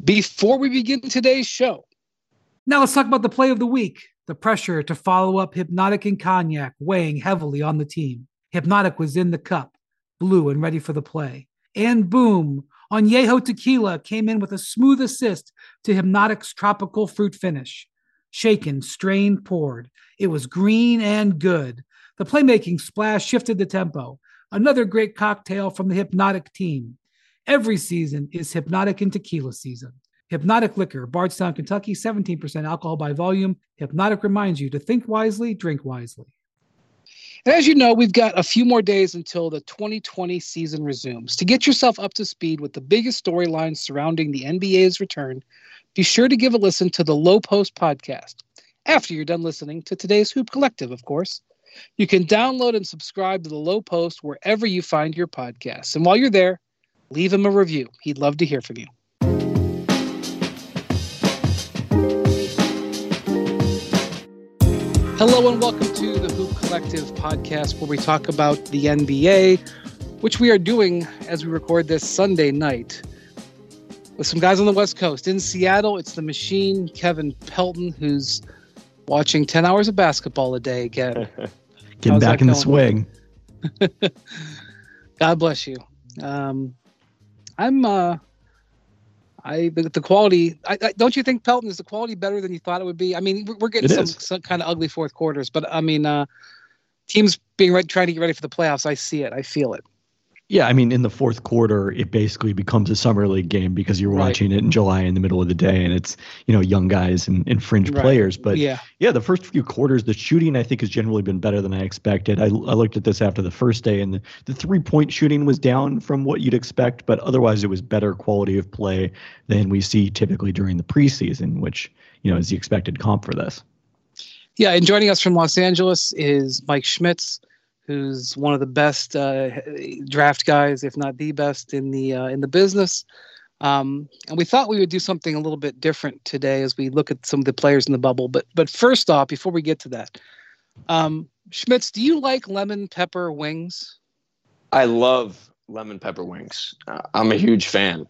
Before we begin today's show. Now let's talk about the play of the week. The pressure to follow up Hypnotic and Cognac weighing heavily on the team. Hypnotic was in the cup, blue and ready for the play. And boom, Añejo Tequila came in with a smooth assist to Hypnotic's tropical fruit finish. Shaken, strained, poured. It was green and good. The playmaking splash shifted the tempo. Another great cocktail from the Hypnotic team. Every season is Hypnotic and Tequila season. Hypnotic Liquor, Bardstown, Kentucky, 17% alcohol by volume. Hypnotic reminds you to think wisely, drink wisely. And as you know, we've got a few more days until the 2020 season resumes. To get yourself up to speed with the biggest storylines surrounding the NBA's return, be sure to give a listen to the Low Post podcast. After you're done listening to today's Hoop Collective, of course. You can download and subscribe to the Low Post wherever you find your podcasts. And while you're there, leave him a review. He'd love to hear from you. Hello and welcome to the Hoop Collective podcast, where we talk about the NBA, which we are doing as we record this Sunday night with some guys on the West Coast. In Seattle, it's the Machine, Kevin Pelton, who's watching 10 hours of basketball a day again. Getting back in the swing. God bless you. The quality. Don't you think, Pelton, is the quality better than you thought it would be? I mean, we're getting some kind of ugly fourth quarters, but I mean, teams trying to get ready for the playoffs. I see it. I feel it. Yeah, I mean, in the fourth quarter, it basically becomes a summer league game because you're watching it in July in the middle of the day, and it's, young guys and fringe players. But yeah, the first few quarters, the shooting, I think, has generally been better than I expected. I looked at this after the first day, and the three-point shooting was down from what you'd expect, but otherwise it was better quality of play than we see typically during the preseason, which, is the expected comp for this. Yeah, and joining us from Los Angeles is Mike Schmitz, who's one of the best draft guys, if not the best in the business. And we thought we would do something a little bit different today as we look at some of the players in the bubble. But first off, before we get to that, Schmitz, do you like lemon pepper wings? I love lemon pepper wings. I'm a huge fan.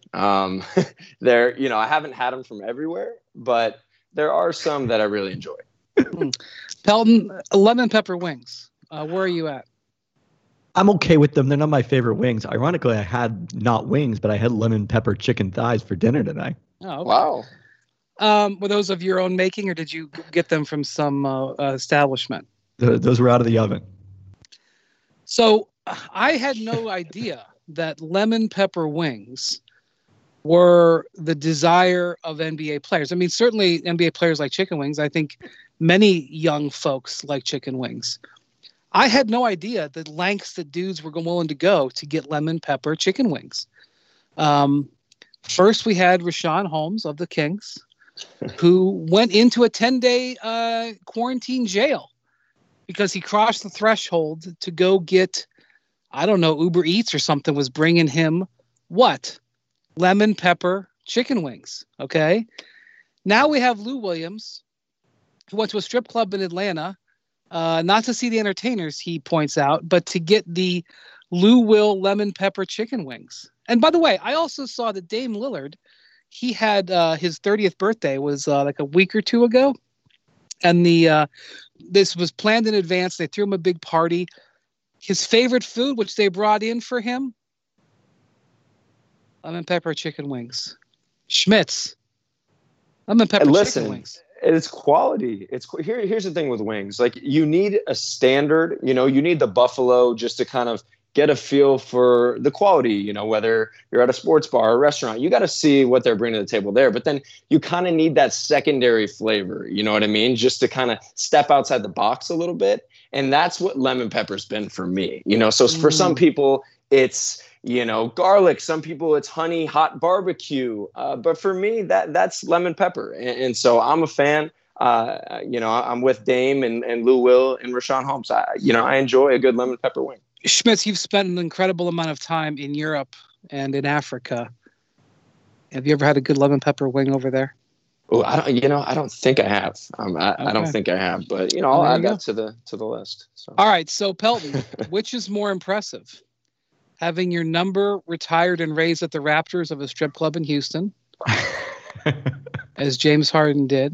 I haven't had them from everywhere, but there are some that I really enjoy. Pelton, lemon pepper wings. Where are you at? I'm okay with them. They're not my favorite wings. Ironically, I had not wings, but I had lemon pepper chicken thighs for dinner tonight. Oh, okay. Wow. Were those of your own making, or did you get them from some establishment? Those were out of the oven. So I had no idea that lemon pepper wings were the desire of NBA players. I mean, certainly NBA players like chicken wings. I think many young folks like chicken wings. I had no idea the lengths that dudes were willing to go to get lemon pepper chicken wings. First, we had Richaun Holmes of the Kings, who went into a 10-day quarantine jail because he crossed the threshold to go get, I don't know, Uber Eats or something was bringing him what? Lemon pepper chicken wings. Okay. Now we have Lou Williams, who went to a strip club in Atlanta. Not to see the entertainers, he points out, but to get the Lou Will lemon pepper chicken wings. And by the way, I also saw that Dame Lillard, he had his 30th birthday was like a week or two ago. And this was planned in advance. They threw him a big party. His favorite food, which they brought in for him, lemon pepper chicken wings. Schmitz, lemon pepper chicken wings. It's quality. Here's the thing with wings. Like, you need a standard, you need the Buffalo just to kind of get a feel for the quality, whether you're at a sports bar or a restaurant, you got to see what they're bringing to the table there. But then you kind of need that secondary flavor, you know what I mean? Just to kind of step outside the box a little bit. And that's what lemon pepper's been for me, So for some people, it's, garlic. Some people it's honey, hot barbecue. But for me, that's lemon pepper. And so I'm a fan. I'm with Dame and Lou Will and Richaun Holmes. I enjoy a good lemon pepper wing. Schmitz, you've spent an incredible amount of time in Europe and in Africa. Have you ever had a good lemon pepper wing over there? Oh, I don't think I have. I don't think I have, but I'll add that to the list. So. All right. So Pelton, which is more impressive? Having your number retired and raised at the Raptors of a strip club in Houston, as James Harden did,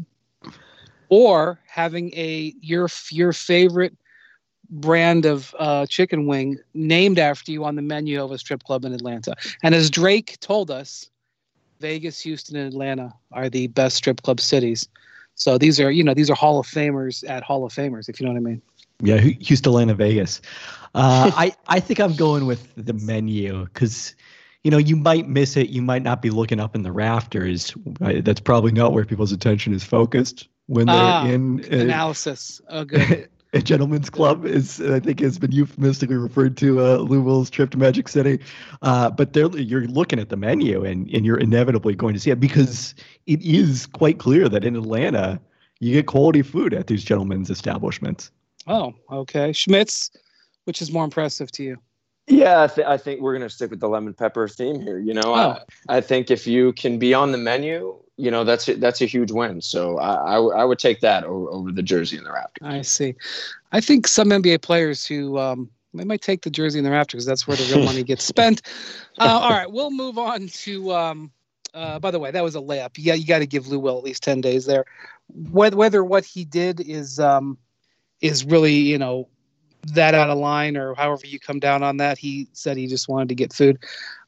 or having your favorite brand of chicken wing named after you on the menu of a strip club in Atlanta. And as Drake told us, Vegas, Houston, and Atlanta are the best strip club cities. So these are Hall of Famers at Hall of Famers, if you know what I mean. Yeah, Houston, Atlanta, Vegas. I think I'm going with the menu because, you might miss it. You might not be looking up in the rafters. Right? That's probably not where people's attention is focused when they're in analysis. Oh, good. A gentleman's club I think has been euphemistically referred to Lou Will's trip to Magic City. But you're looking at the menu and you're inevitably going to see it because it is quite clear that in Atlanta, you get quality food at these gentlemen's establishments. Oh, okay. Schmitz, which is more impressive to you? Yeah, I think we're going to stick with the lemon pepper theme here. I think if you can be on the menu, that's a huge win. So I would take that over the jersey and the rafters. I see. I think some NBA players who they might take the jersey and the rafters because that's where the real money gets spent. All right, we'll move on to. By the way, that was a layup. Yeah, you got to give Lou Will at least 10 days there. Whether what he did is really that out of line or however you come down on that, he said he just wanted to get food.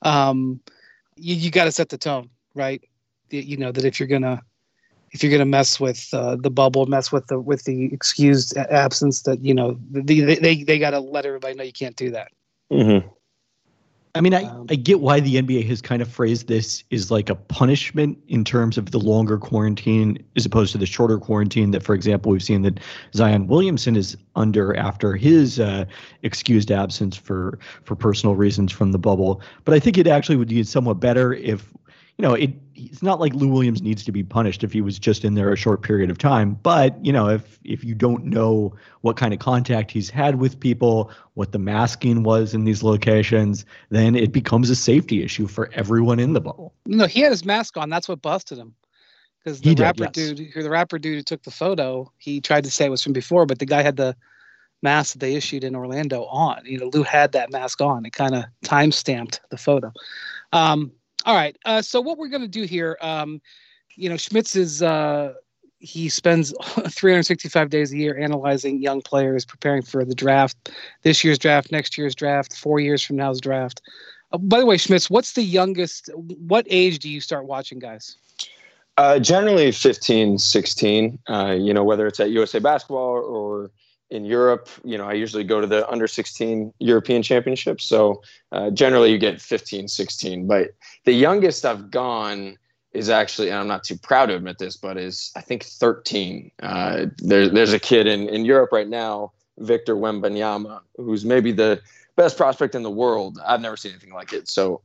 You got to set the tone, right? That if you're gonna mess with the bubble, mess with the excused absence, that they got to let everybody know you can't do that. Mm-hmm. I mean, I get why the NBA has kind of phrased this as like a punishment in terms of the longer quarantine as opposed to the shorter quarantine that, for example, we've seen that Zion Williamson is under after his excused absence for personal reasons from the bubble. But I think it actually would be somewhat better if, it's not like Lou Williams needs to be punished if he was just in there a short period of time. But, if you don't know what kind of contact he's had with people, what the masking was in these locations, then it becomes a safety issue for everyone in the bubble. No, he had his mask on. That's what busted him. Because the rapper dude who took the photo, he tried to say it was from before, but the guy had the mask that they issued in Orlando on. Lou had that mask on. It kind of time-stamped the photo. All right. So what we're going to do here, Schmitz is he spends 365 days a year analyzing young players, preparing for the draft, this year's draft, next year's draft, 4 years from now's draft. By the way, Schmitz, what's the youngest? What age do you start watching guys? Generally 15, 16, whether it's at USA Basketball or in Europe, I usually go to the under 16 European Championships. So generally you get 15, 16. But the youngest I've gone is actually, and I'm not too proud to admit this, but is I think 13. There's a kid in Europe right now, Victor Wembanyama, who's maybe the best prospect in the world. I've never seen anything like it. So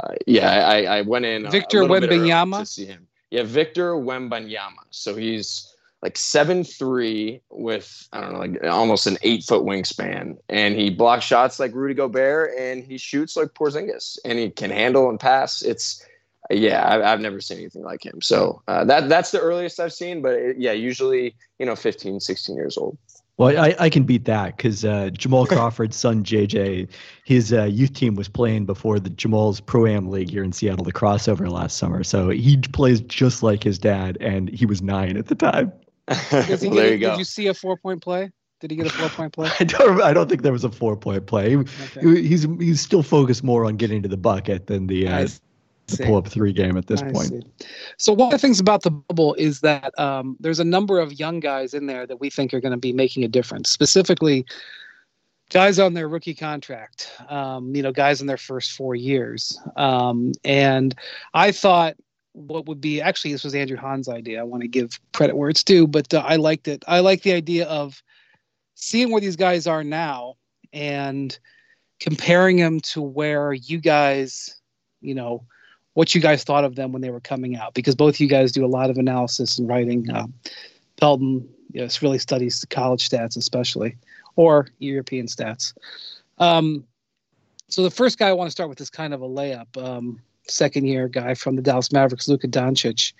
I went in Victor Wembanyama to see him. Yeah, Victor Wembanyama. So he's like 7'3" with, I don't know, like almost an 8-foot wingspan. And he blocks shots like Rudy Gobert and he shoots like Porzingis and he can handle and pass. I've never seen anything like him. So that's the earliest I've seen, but usually, 15, 16 years old. Well, I can beat that because Jamal Crawford's son, JJ, his youth team was playing before the Jamal's Pro-Am League here in Seattle, the crossover last summer. So he plays just like his dad, and he was 9 at the time. Did you see a 4-point play? Did he get a 4-point play? I don't think there was a 4-point play. Okay. He's still focused more on getting to the bucket than the pull-up 3 game at this point. So one of the things about the bubble is that there's a number of young guys in there that we think are going to be making a difference. Specifically, guys on their rookie contract. Guys in their first 4 years. And I thought, what would be actually, this was Andrew Hahn's idea. I want to give credit where it's due, but I liked it. I like the idea of seeing where these guys are now and comparing them to where you guys, what you guys thought of them when they were coming out, because both of you guys do a lot of analysis and writing. Pelton, really studies college stats, especially, or European stats. So the first guy I want to start with is kind of a layup. Second-year guy from the Dallas Mavericks, Luka Doncic.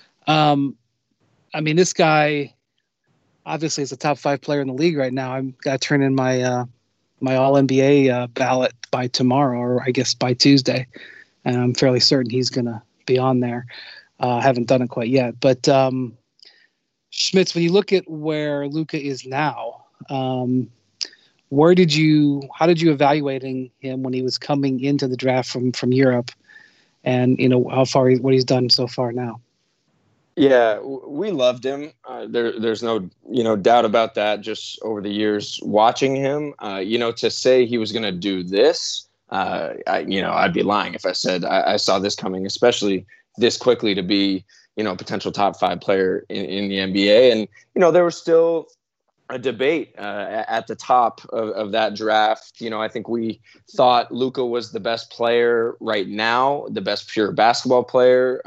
This guy obviously is a top 5 player in the league right now. I've got to turn in my my All-NBA ballot by tomorrow, or I guess by Tuesday. And I'm fairly certain he's going to be on there. Haven't done it quite yet. But Schmitz, when you look at where Luka is now, how did you evaluating him when he was coming into the draft from Europe, and what he's done so far now? Yeah, we loved him. There's no doubt about that. Just over the years watching him, to say he was going to do this, I'd be lying if I said I saw this coming, especially this quickly to be a potential top 5 player in the NBA. And there was still a debate at the top of that draft. I think we thought Luka was the best player right now, the best pure basketball player.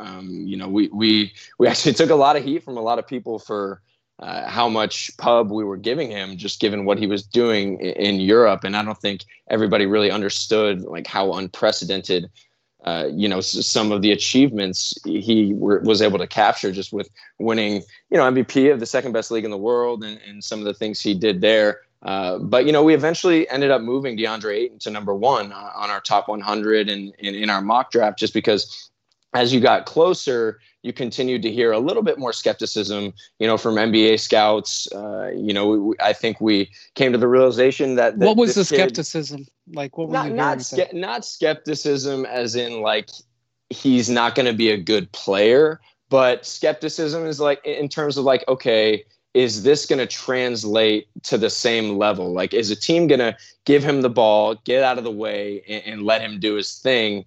We actually took a lot of heat from a lot of people for how much pub we were giving him, just given what he was doing in Europe. And I don't think everybody really understood like how unprecedented some of the achievements he was able to capture just with winning, MVP of the second best league in the world and some of the things he did there. But we eventually ended up moving DeAndre Ayton to number 1 on our top 100 and in our mock draft, just because as you got closer, you continued to hear a little bit more skepticism, from NBA scouts. I think we came to the realization that what was the skepticism? Like, what were you hearing? Not skepticism as in like he's not going to be a good player, but skepticism is like in terms of like, okay, is this going to translate to the same level? Like, is a team going to give him the ball, get out of the way, and let him do his thing,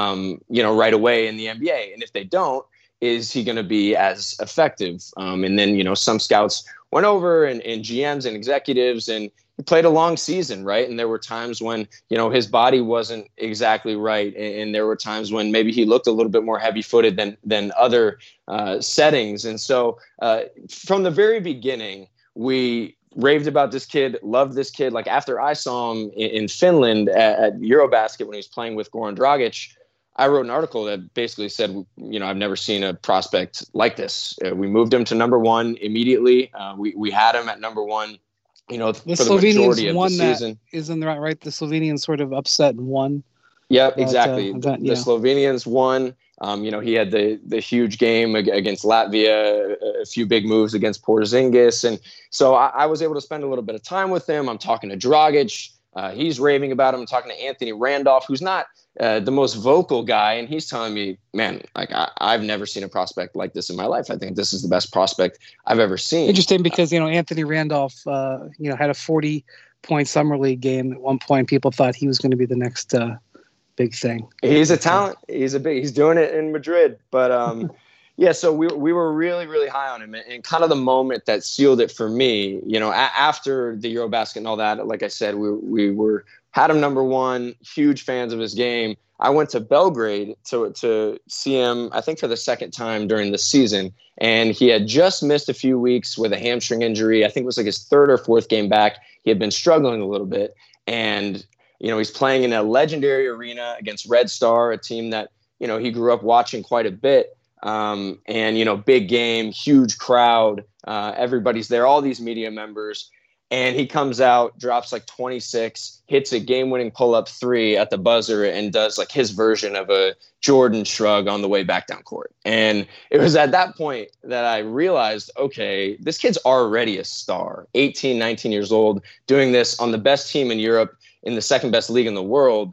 right away in the NBA? And if they don't, is he going to be as effective? And then, some scouts went over and GMs and executives, and he played a long season, right? And there were times when, his body wasn't exactly right. And there were times when maybe he looked a little bit more heavy-footed than other settings. And so from the very beginning, we raved about this kid, loved this kid. Like after I saw him in Finland at Eurobasket when he was playing with Goran Dragic, I wrote an article that basically said, I've never seen a prospect like this. We moved him to number 1 immediately. We had him at number 1, for the majority of the season. Isn't that right? The Slovenians sort of upset and won. Yep, exactly. The Slovenians won. He had the huge game against Latvia, a few big moves against Porzingis. And so I was able to spend a little bit of time with him. I'm talking to Dragic. He's raving about him. I'm talking to Anthony Randolph, who's not the most vocal guy. And he's telling me, man, like I've never seen a prospect like this in my life. I think this is the best prospect I've ever seen. Interesting because, Anthony Randolph, had a 40-point summer league game at one point. People thought he was going to be the next big thing. He's a talent. He's doing it in Madrid. But yeah, so we were really, really high on him. And kind of the moment that sealed it for me, after the Eurobasket and all that, like I said, we had him number 1, huge fans of his game. I went to Belgrade to see him, I think for the second time during the season. And he had just missed a few weeks with a hamstring injury. I think it was like his 3rd or 4th game back. He had been struggling a little bit. And, he's playing in a legendary arena against Red Star, a team that, he grew up watching quite a bit. And, big game, huge crowd. Everybody's there, all these media members. And he comes out, drops like 26, hits a game-winning pull-up 3 at the buzzer, and does like his version of a Jordan shrug on the way back down court. And it was at that point that I realized, okay, this kid's already a star, 18, 19 years old, doing this on the best team in Europe in the second best league in the world.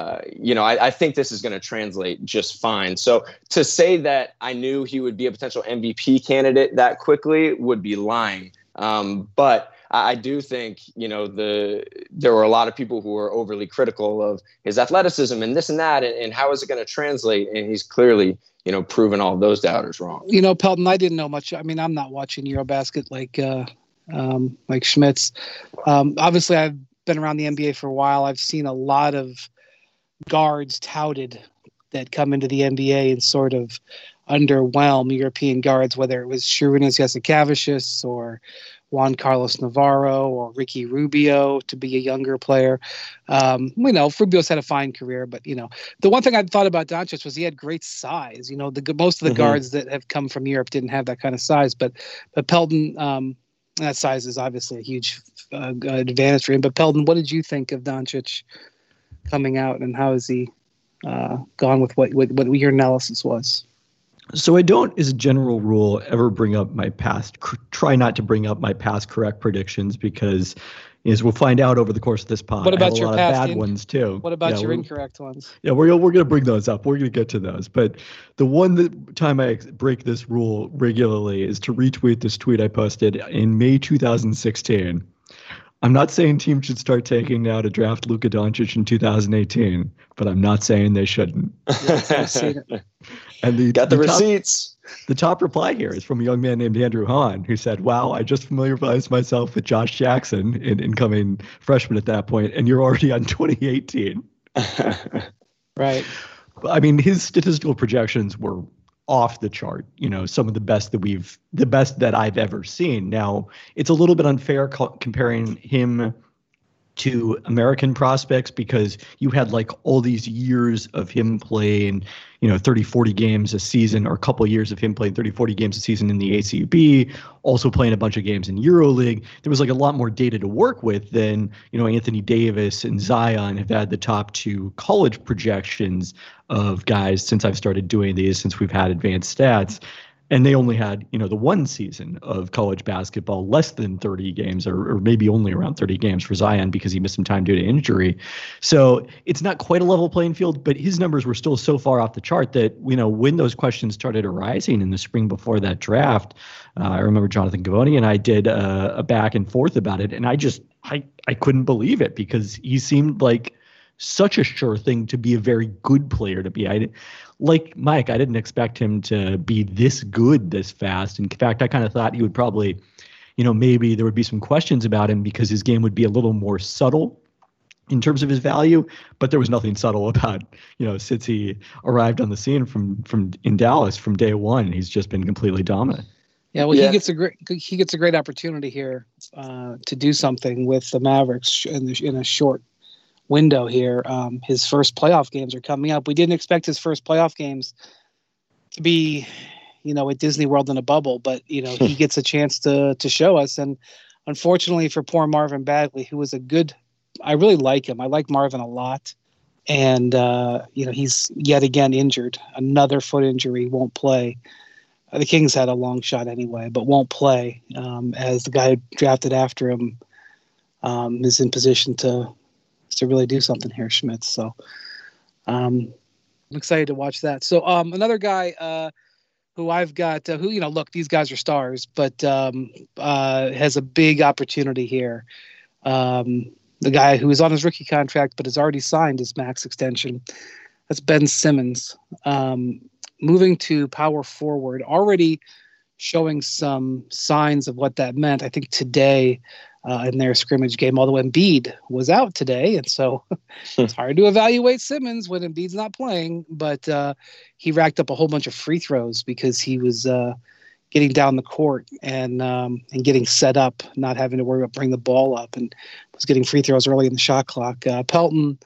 I think this is going to translate just fine. So to say that I knew he would be a potential MVP candidate that quickly would be lying. But I do think, there were a lot of people who were overly critical of his athleticism and this and that, and how is it going to translate? And he's clearly, proven all of those doubters wrong. Pelton, I didn't know much. I mean, I'm not watching Eurobasket like Schmitz. Obviously, I've been around the NBA for a while. I've seen a lot of guards touted that come into the NBA and sort of underwhelm European guards, whether it was Šarūnas Jasikevičius or Juan Carlos Navarro or Ricky Rubio to be a younger player. Rubio's had a fine career, but, the one thing I thought about Doncic was he had great size. Most of the guards that have come from Europe didn't have that kind of size, but Pelton, that size is obviously a huge advantage for him. But Pelton, what did you think of Doncic coming out, and how has he gone with what your analysis was? So I don't, as a general rule, ever bring up my past. Try not to bring up my past correct predictions because, as we'll find out over the course of this pod, what about I have a lot of bad ones too. What about your incorrect ones? Yeah, we're going to bring those up. We're going to get to those. But the time I break this rule regularly is to retweet this tweet I posted in May 2016. I'm not saying teams should start tanking now to draft Luka Doncic in 2018, but I'm not saying they shouldn't. And got the receipts. The top reply here is from a young man named Andrew Hahn, who said, "Wow, I just familiarized myself with Josh Jackson, an incoming freshman at that point, and you're already on 2018." Right. I mean, his statistical projections were off the chart, some of the best that I've ever seen. Now, it's a little bit unfair comparing him to American prospects because you had like all these years of him playing, 30, 40 games a season, or a couple of years of him playing 30, 40 games a season in the ACB, also playing a bunch of games in EuroLeague. There was like a lot more data to work with than, Anthony Davis and Zion have had the top 2 college projections of guys since I've started doing these, since we've had advanced stats. And they only had, the one season of college basketball, less than 30 games, or maybe only around 30 games for Zion because he missed some time due to injury. So it's not quite a level playing field, but his numbers were still so far off the chart that, when those questions started arising in the spring before that draft, I remember Jonathan Givony and I did a back and forth about it. And I couldn't believe it because he seemed like such a sure thing to be a very good player to be. Like Mike, I didn't expect him to be this good this fast. In fact, I kind of thought he would probably, maybe there would be some questions about him because his game would be a little more subtle in terms of his value. But there was nothing subtle about, since he arrived on the scene from in Dallas from day one, he's just been completely dominant. Yeah, well, he gets a great opportunity here to do something with the Mavericks in a short window here. His first playoff games are coming up. We didn't expect his first playoff games to be, at Disney World in a bubble, but he gets a chance to show us. And unfortunately for poor Marvin Bagley, who was I really like him. I like Marvin a lot. And he's yet again injured. Another foot injury, won't play. The Kings had a long shot anyway, but won't play as the guy who drafted after him is in position to really do something here, Schmitz. So I'm excited to watch that. So another guy who I've got, look, these guys are stars, but has a big opportunity here. The guy who is on his rookie contract but has already signed his max extension, that's Ben Simmons. Moving to power forward, already showing some signs of what that meant. I think today in their scrimmage game, although Embiid was out today, and so it's hard to evaluate Simmons when Embiid's not playing, but he racked up a whole bunch of free throws because he was getting down the court and getting set up, not having to worry about bringing the ball up, and was getting free throws early in the shot clock. Pelton,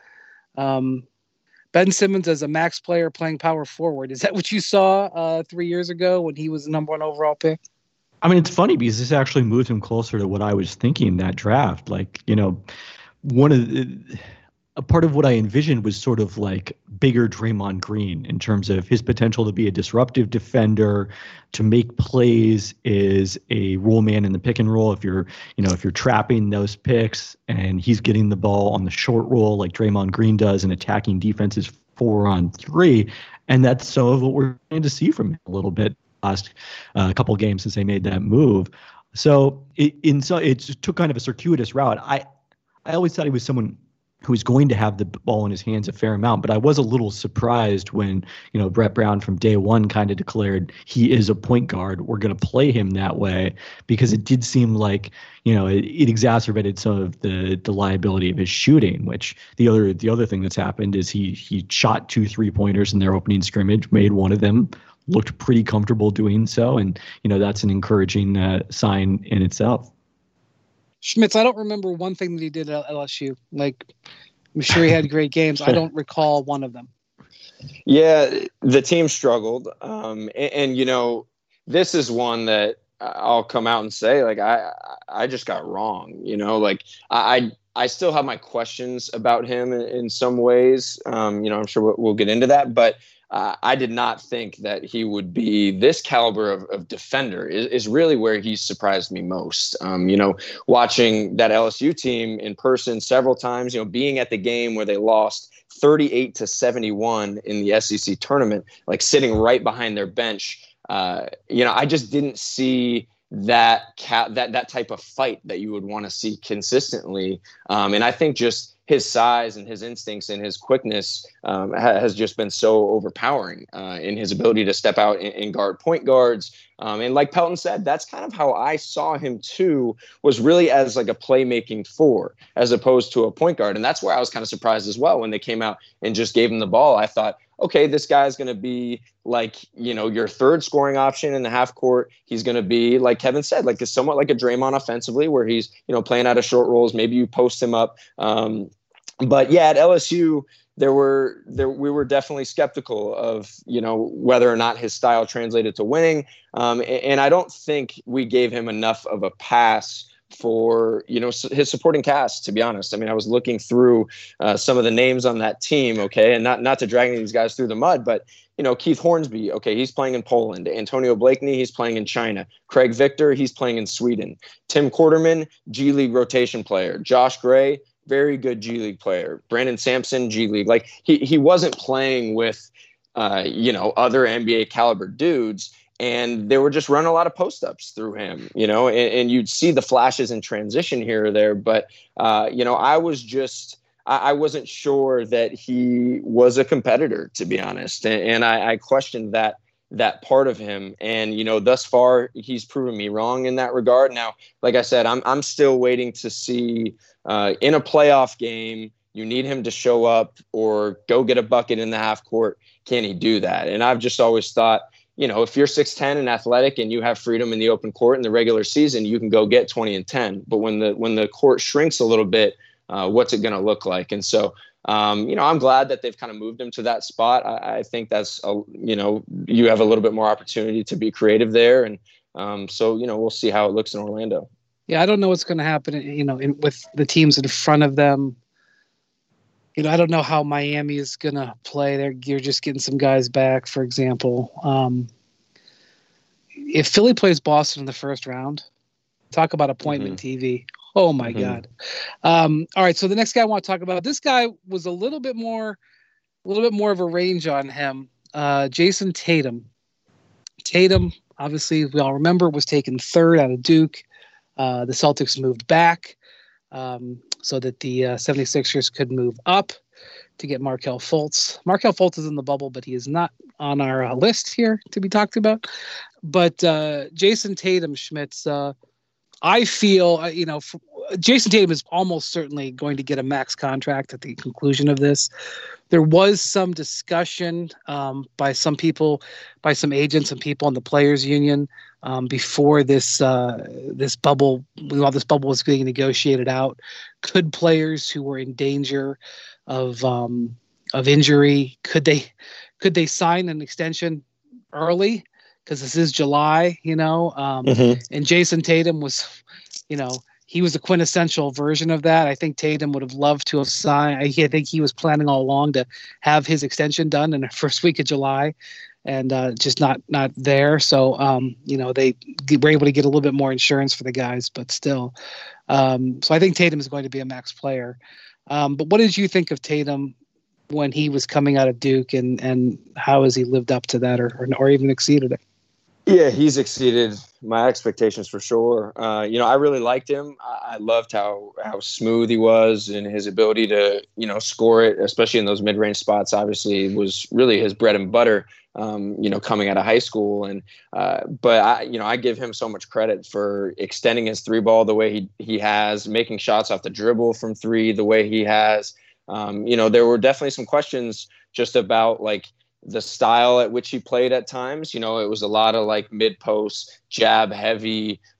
Ben Simmons as a max player playing power forward. Is that what you saw 3 years ago when he was the number 1 overall pick? I mean, it's funny because this actually moved him closer to what I was thinking in that draft. Like, a part of what I envisioned was sort of like bigger Draymond Green in terms of his potential to be a disruptive defender, to make plays, is a roll man in the pick and roll. If you're trapping those picks and he's getting the ball on the short roll like Draymond Green does and attacking defenses 4-on-3. And that's some of what we're going to see from him a little bit last couple of games since they made that move. So it took kind of a circuitous route. I always thought he was someone who was going to have the ball in his hands a fair amount, but I was a little surprised when, Brett Brown from day one kind of declared he is a point guard. We're going to play him that way, because it did seem like, it exacerbated some of the liability of his shooting, which the other thing that's happened is he shot 2 3-pointers in their opening scrimmage, made one of them, looked pretty comfortable doing so. And, that's an encouraging sign in itself. Schmitz, I don't remember one thing that he did at LSU. Like, I'm sure he had great games. I don't recall one of them. Yeah, the team struggled. And this is one that I'll come out and say, like, I just got wrong. Like I still have my questions about him in some ways. I'm sure we'll get into that, but I did not think that he would be this caliber of defender is really where he surprised me most. Watching that LSU team in person several times, being at the game where they lost 38-71 in the SEC tournament, like sitting right behind their bench. I just didn't see that type of fight that you would want to see consistently. And I think just his size and his instincts and his quickness has just been so overpowering in his ability to step out and guard point guards. And like Pelton said, that's kind of how I saw him too, was really as like a playmaking four as opposed to a point guard. And that's where I was kind of surprised as well when they came out and just gave him the ball. I thought, okay, this guy's going to be like, your third scoring option in the half court. He's going to be, like Kevin said, like somewhat like a Draymond offensively, where he's, playing out of short rolls. Maybe you post him up. But yeah, at LSU, we were definitely skeptical of, whether or not his style translated to winning. And I don't think we gave him enough of a pass for, his supporting cast, to be honest. I mean, I was looking through some of the names on that team. Okay. And not to drag these guys through the mud, but, Keith Hornsby, okay, he's playing in Poland. Antonio Blakeney, he's playing in China. Craig Victor, he's playing in Sweden. Tim Quarterman, G League rotation player. Josh Gray, very good G League player. Brandon Sampson, G League. Like he wasn't playing with, other NBA caliber dudes. And they were just running a lot of post-ups through him, and you'd see the flashes in transition here or there. But, I wasn't sure that he was a competitor, to be honest. And I questioned that part of him. And, thus far, he's proven me wrong in that regard. Now, like I said, I'm still waiting to see in a playoff game, you need him to show up or go get a bucket in the half court. Can he do that? And I've just always thought, if you're 6'10" and athletic and you have freedom in the open court in the regular season, you can go get 20 and 10. But when the court shrinks a little bit, what's it going to look like? And so, I'm glad that they've kind of moved him to that spot. I think that's, you have a little bit more opportunity to be creative there. And so, we'll see how it looks in Orlando. Yeah, I don't know what's going to happen, with the teams in front of them. I don't know how Miami is going to play. You're just getting some guys back, for example. If Philly plays Boston in the first round, talk about appointment TV. Oh, my God. All right, so the next guy I want to talk about, this guy was a little bit more of a range on him. Jayson Tatum. Tatum, obviously, we all remember, was taken third out of Duke. The Celtics moved back so that the 76ers could move up to get Markelle Fultz. Markelle Fultz is in the bubble, but he is not on our list here to be talked about. But Jayson Tatum, Schmitz, I feel, Jayson Tatum is almost certainly going to get a max contract at the conclusion of this. There was some discussion by some people, by some agents and people in the Players Union before this bubble, while this bubble was being negotiated out. Could players who were in danger of injury, could they sign an extension early? Because this is July, and Jayson Tatum was, he was a quintessential version of that. I think Tatum would have loved to have signed. I think he was planning all along to have his extension done in the first week of July, and just not there. So, they were able to get a little bit more insurance for the guys, but still. So I think Tatum is going to be a max player. But what did you think of Tatum when he was coming out of Duke, and how has he lived up to that or even exceeded it? Yeah, he's exceeded my expectations for sure. I really liked him. I loved how smooth he was and his ability to, score it, especially in those mid-range spots, obviously was really his bread and butter, coming out of high school. And, but I give him so much credit for extending his three ball the way he has, making shots off the dribble from three the way he has. There were definitely some questions just about the style at which he played at times. It was a lot of mid-post, jab heavy,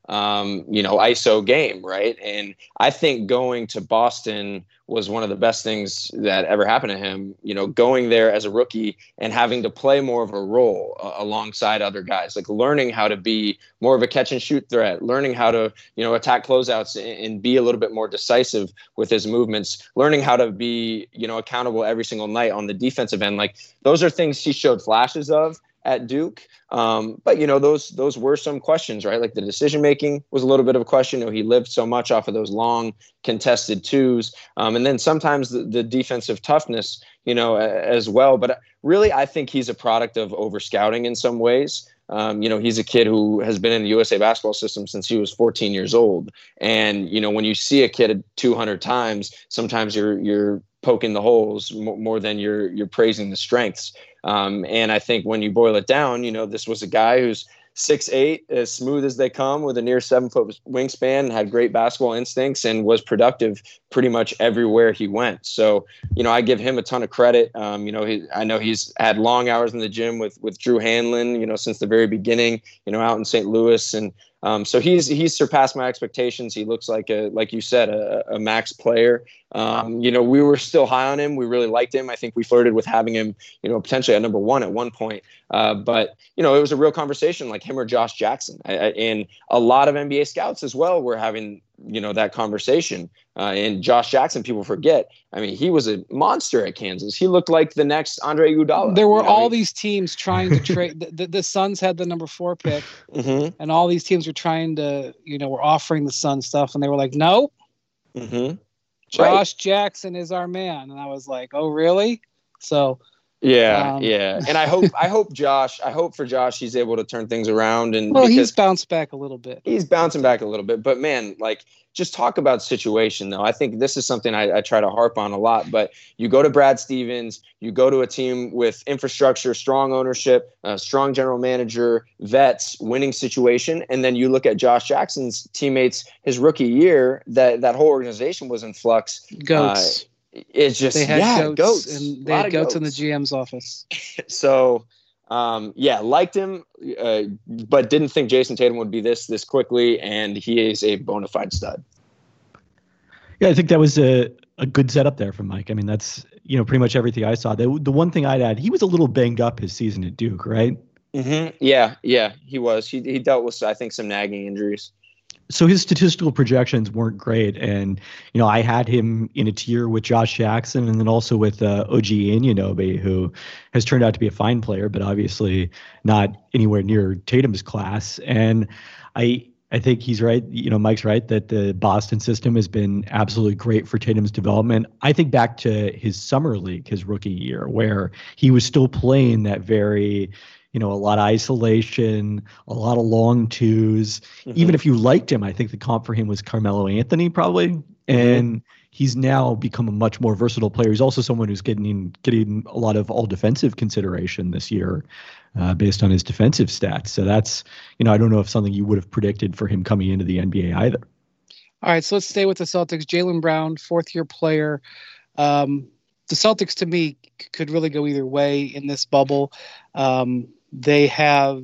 ISO game, right? And I think going to Boston was one of the best things that ever happened to him, going there as a rookie and having to play more of a role alongside other guys, like learning how to be more of a catch and shoot threat, learning how to, attack closeouts and be a little bit more decisive with his movements, learning how to be, accountable every single night on the defensive end. Like those are things he showed flashes of at Duke. But those were some questions, right? Like the decision making was a little bit of a question. He lived so much off of those long contested twos. And then sometimes the defensive toughness, as well. But really, I think he's a product of over scouting in some ways. He's a kid who has been in the USA basketball system since he was 14 years old. And, when you see a kid 200 times, sometimes you're poking the holes more than you're praising the strengths. And I think when you boil it down, this was a guy who's 6'8", as smooth as they come, with a near 7-foot wingspan, and had great basketball instincts and was productive pretty much everywhere he went. So, I give him a ton of credit. I know he's had long hours in the gym with Drew Hanlon, since the very beginning, out in St. Louis. And so he's surpassed my expectations. He looks like you said, a max player. We were still high on him. We really liked him. I think we flirted with having him, potentially at number 1 at one point. But it was a real conversation, like him or Josh Jackson. And a lot of NBA scouts as well were having, that conversation. And Josh Jackson, people forget. I mean, he was a monster at Kansas. He looked like the next Andre Iguodala. There were all these teams trying to trade. The Suns had the number 4 pick, mm-hmm. and all these teams were trying to, were offering the Suns stuff, and they were like, no. Mm-hmm. Josh Jackson is our man. And I was like, oh, really? So yeah. And I hope for Josh, he's able to turn things around. And he's bounced back a little bit. He's bouncing back a little bit, but man, like, just talk about situation though. I think this is something I try to harp on a lot, but you go to Brad Stevens, you go to a team with infrastructure, strong ownership, strong general manager, vets, winning situation. And then you look at Josh Jackson's teammates, his rookie year, that whole organization was in flux. Goats. It's just, they had goats. And they had goats in the GM's office. So, liked him, but didn't think Jason Tatum would be this quickly, and he is a bona fide stud. Yeah, I think that was a good setup there from Mike. I mean, that's, pretty much everything I saw. The one thing I'd add, he was a little banged up his season at Duke, right? Mm-hmm. Yeah, he was. He dealt with, I think, some nagging injuries. So his statistical projections weren't great. And, I had him in a tier with Josh Jackson and then also with OG Anunoby, who has turned out to be a fine player, but obviously not anywhere near Tatum's class. And I think he's right. Mike's right that the Boston system has been absolutely great for Tatum's development. I think back to his summer league, his rookie year, where he was still playing that very, a lot of isolation, a lot of long twos. Mm-hmm. Even if you liked him, I think the comp for him was Carmelo Anthony probably. Mm-hmm. And he's now become a much more versatile player. He's also someone who's getting a lot of all defensive consideration this year based on his defensive stats. So that's, I don't know if something you would have predicted for him coming into the NBA either. All right, so let's stay with the Celtics. Jaylen Brown, 4th-year player. The Celtics, to me, could really go either way in this bubble. They have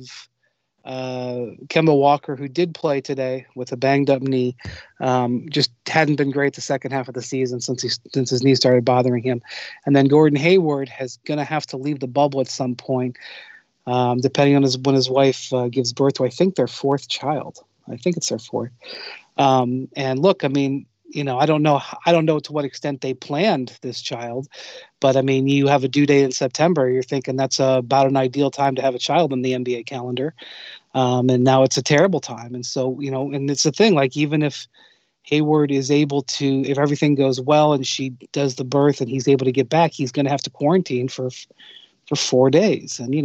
Kemba Walker, who did play today with a banged-up knee, just hadn't been great the second half of the season since his knee started bothering him. And then Gordon Hayward is going to have to leave the bubble at some point, depending on when his wife gives birth to, I think, their 4th child. I think it's their 4th. And look, I mean, I don't know to what extent they planned this child, but I mean, you have a due date in September. You're thinking that's about an ideal time to have a child in the NBA calendar. And now it's a terrible time. And so, and it's the thing, like, even if Hayward is able to, if everything goes well and she does the birth and he's able to get back, he's going to have to quarantine for 4 days. And,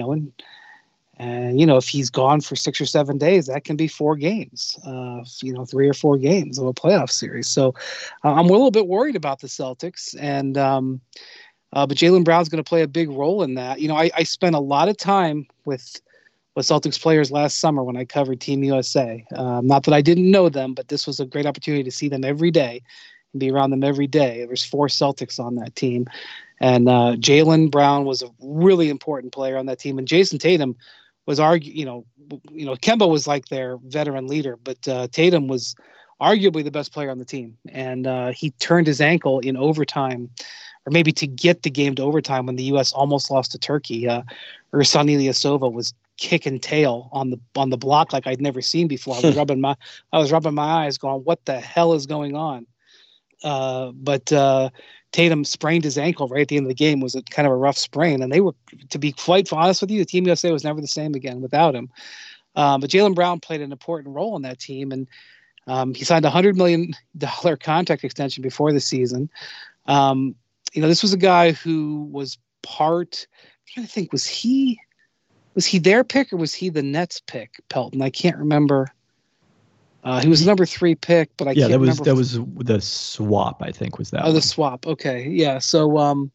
and if he's gone for 6 or 7 days, that can be 4 games, 3 or 4 games of a playoff series. So I'm a little bit worried about the Celtics, and but Jaylen Brown's going to play a big role in that. I spent a lot of time with Celtics players last summer when I covered Team USA. Not that I didn't know them, but this was a great opportunity to see them every day and be around them every day. There's 4 Celtics on that team, and Jaylen Brown was a really important player on that team, and Jason Tatum Kemba was like their veteran leader, but Tatum was arguably the best player on the team. And he turned his ankle in overtime, or maybe to get the game to overtime when the U.S. almost lost to Turkey. Ersan Ilyasova was kicking tail on the block like I'd never seen before. I was rubbing my eyes going, what the hell is going on? But Tatum sprained his ankle right at the end of the game. It was kind of a rough sprain. And they were, to be quite honest with you, the Team USA was never the same again without him. But Jaylen Brown played an important role in that team. And he signed a $100 million contract extension before the season. This was a guy who was I'm trying to think, was he their pick or was he the Nets pick, Pelton? I can't remember. He was the number 3 pick, but I can't remember. That was the swap, I think, was that. Oh, the swap. Okay. Yeah. So,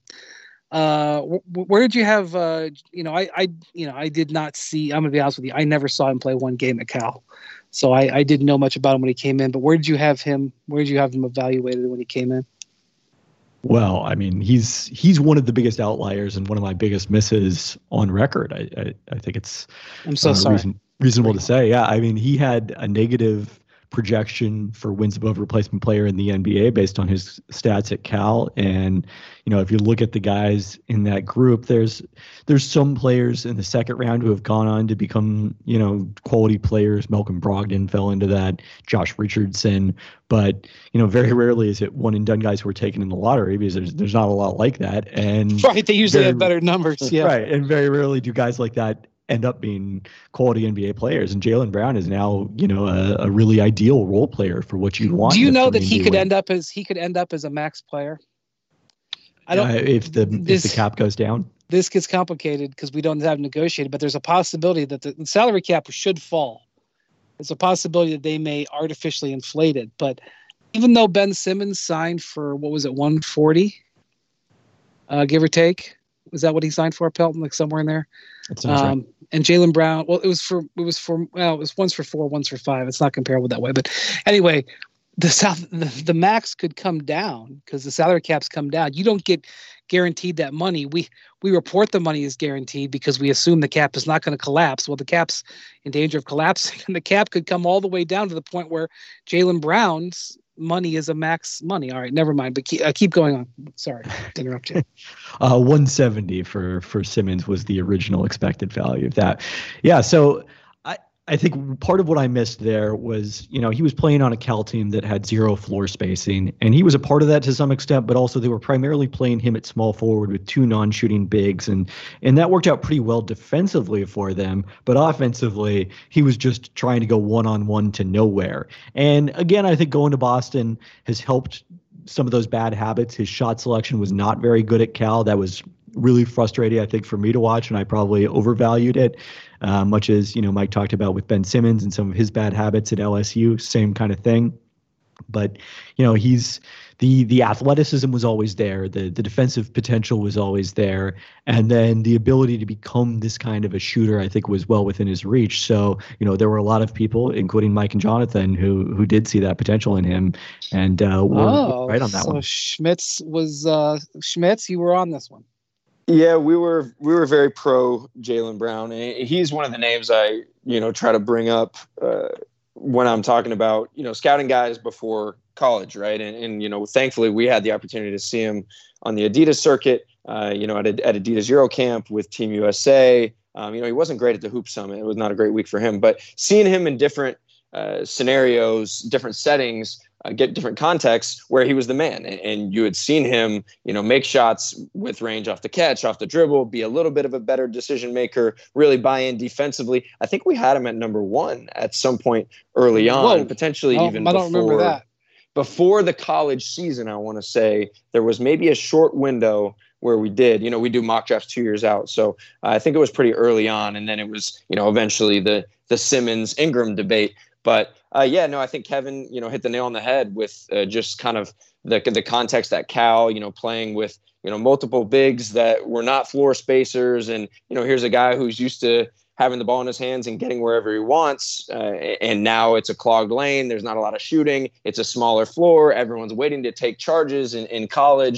where did you have, I did not see, I'm going to be honest with you, I never saw him play one game at Cal. So I didn't know much about him when he came in, but where did you have him evaluated when he came in? Well, I mean, he's one of the biggest outliers and one of my biggest misses on record. I think it's I'm so sorry. Reasonable to say. Yeah. I mean, he had a negative projection for wins above replacement player in the NBA based on his stats at Cal. And, if you look at the guys in that group, there's some players in the second round who have gone on to become, quality players. Malcolm Brogdon fell into that, Josh Richardson. But, very rarely is it one and done guys who are taken in the lottery because there's not a lot like that. And right. They usually have better numbers. Yeah. Right. And very rarely do guys like that end up being quality NBA players. And Jaylen Brown is now, a really ideal role player for what you want. Do you know that he could end up as a max player? I don't. If the cap goes down, this gets complicated because we don't have negotiated. But there's a possibility that the salary cap should fall. There's a possibility that they may artificially inflate it. But even though Ben Simmons signed for what was it, 140, give or take. Was that what he signed for, Pelton? Like somewhere in there. Right. And Jaylen Brown. Well, it was once for 4, once for 5. It's not comparable that way, but anyway, the max could come down because the salary caps come down. You don't get guaranteed that money. We report the money is guaranteed because we assume the cap is not going to collapse. Well, the cap's in danger of collapsing, and the cap could come all the way down to the point where Jaylen Brown's money is a max money. All right, never mind. But keep going on. Sorry to interrupt you. 170 for Simmons was the original expected value of that. Yeah. So I think part of what I missed there was, he was playing on a Cal team that had 0 floor spacing, and he was a part of that to some extent, but also they were primarily playing him at small forward with 2 non-shooting bigs, and that worked out pretty well defensively for them, but offensively, he was just trying to go one-on-one to nowhere. And again, I think going to Boston has helped some of those bad habits. His shot selection was not very good at Cal. That was really frustrating, I think, for me to watch, and I probably overvalued it, much as, Mike talked about with Ben Simmons and some of his bad habits at LSU, same kind of thing. But, he's the athleticism was always there. The defensive potential was always there. And then the ability to become this kind of a shooter, I think, was well within his reach. So, there were a lot of people, including Mike and Jonathan, who did see that potential in him. And we're right on that one. So Schmitz, you were on this one. Yeah, we were very pro Jaylen Brown. He's one of the names I, try to bring up when I'm talking about, scouting guys before college, right? And thankfully we had the opportunity to see him on the Adidas circuit, at Adidas Eurocamp with Team USA. He wasn't great at the Hoop Summit. It was not a great week for him, but seeing him in different scenarios, different settings, get different contexts where he was the man, and you had seen him, make shots with range off the catch, off the dribble, be a little bit of a better decision maker, really buy in defensively. I think we had him at number 1 at some point early on, potentially even before. I don't remember that. Before the college season, I want to say there was maybe a short window where we did, we do mock drafts 2 years out. So I think it was pretty early on. And then it was, eventually the Simmons Ingram debate. But I think Kevin, hit the nail on the head with just kind of the context at Cal, playing with, multiple bigs that were not floor spacers. And, here's a guy who's used to having the ball in his hands and getting wherever he wants. And now it's a clogged lane. There's not a lot of shooting. It's a smaller floor. Everyone's waiting to take charges in college. And,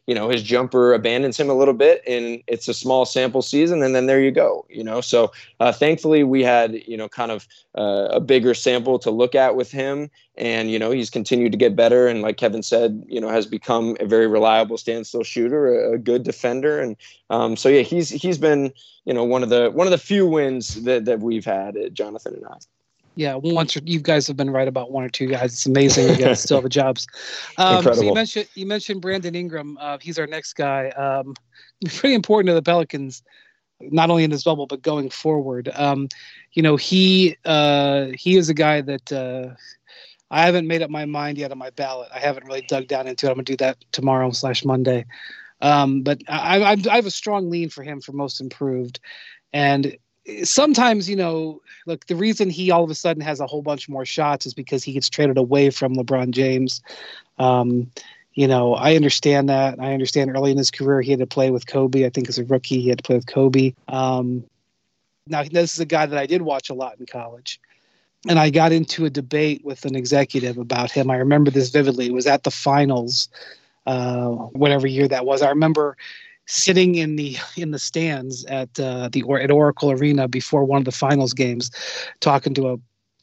his jumper abandons him a little bit, and it's a small sample season, and then there you go. So thankfully we had kind of a bigger sample to look at with him, and he's continued to get better, and like Kevin said, has become a very reliable standstill shooter, a good defender, and so yeah, he's been one of the few wins that we've had, Jonathan and I. Yeah, once you guys have been right about one or two guys. It's amazing you guys still have jobs. Incredible. So you mentioned Brandon Ingram. He's our next guy. Pretty important to the Pelicans, not only in this bubble but going forward. He is a guy that I haven't made up my mind yet on my ballot. I haven't really dug down into it. I'm gonna do that tomorrow/Monday. But I have a strong lean for him for most improved, and sometimes, look, the reason he all of a sudden has a whole bunch more shots is because he gets traded away from LeBron James. I understand that. I understand early in his career he had to play with Kobe. I think as a rookie he had to play with Kobe. Now, this is a guy that I did watch a lot in college. And I got into a debate with an executive about him. I remember this vividly. It was at the finals, whatever year that was. I remember sitting in the stands at Oracle Arena before one of the finals games, talking to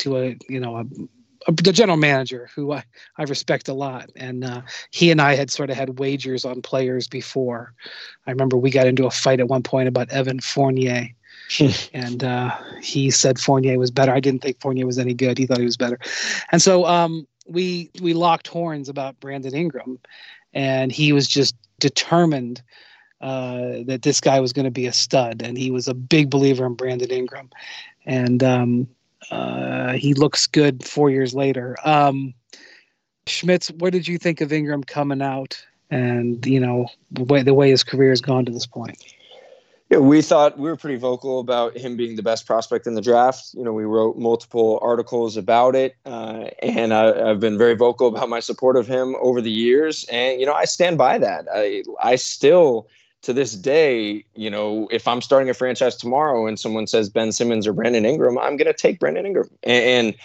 the general manager who I respect a lot, and he and I had sort of had wagers on players before. I remember we got into a fight at one point about Evan Fournier, and he said Fournier was better. I didn't think Fournier was any good. He thought he was better, and so we locked horns about Brandon Ingram, and he was just determined that this guy was going to be a stud, and he was a big believer in Brandon Ingram, and he looks good 4 years later. Schmitz, what did you think of Ingram coming out, and the way his career has gone to this point? Yeah, we were pretty vocal about him being the best prospect in the draft. We wrote multiple articles about it, and I've been very vocal about my support of him over the years, and I stand by that. I still, to this day, if I'm starting a franchise tomorrow and someone says Ben Simmons or Brandon Ingram, I'm going to take Brandon Ingram. And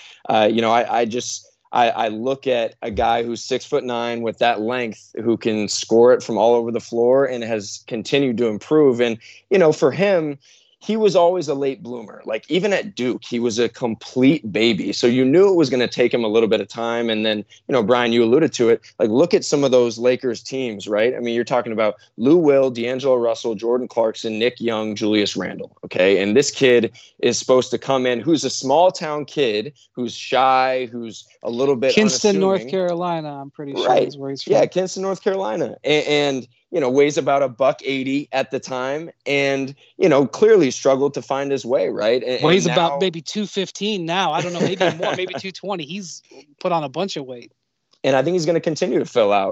I look at a guy who's 6'9" with that length, who can score it from all over the floor and has continued to improve. And, for him, he was always a late bloomer. Like, even at Duke, he was a complete baby. So you knew it was going to take him a little bit of time. And then, Brian, you alluded to it. Like, look at some of those Lakers teams, right? I mean, you're talking about Lou Will, D'Angelo Russell, Jordan Clarkson, Nick Young, Julius Randle. Okay. And this kid is supposed to come in, who's a small town kid, who's shy, who's a little bit Kinston, unassuming. North Carolina, I'm pretty sure right. Is where he's from. Yeah, Kinston, North Carolina. And weighs about $180 at the time, and clearly struggled to find his way, right? Weighs about maybe 215 now. I don't know, maybe more, maybe 220. He's put on a bunch of weight, and I think he's going to continue to fill out.